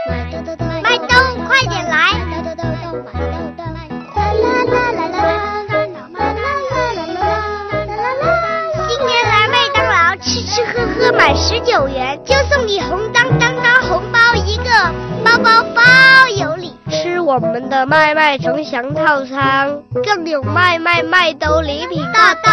麦兜，快点来！新年来麦当劳，吃吃喝喝满19元，就送你红当当当红包一个，包包包有礼。吃我们的麦麦成祥套餐，更有麦兜礼品大